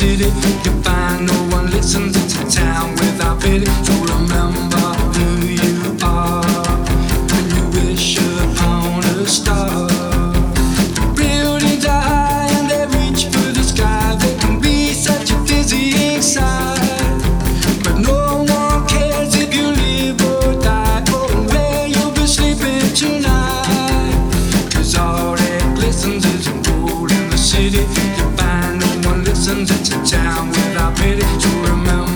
city. You find no one listens. It's a town without pity. So remember who you are when you wish upon a star. Buildings are high and they reach for the sky. They can be such a dizzying sight, but no one cares if you live or die, or where you'll be sleeping tonight. 'Cause all that glistens is gold in the city. You find no one listens. It's a town without pity. So remember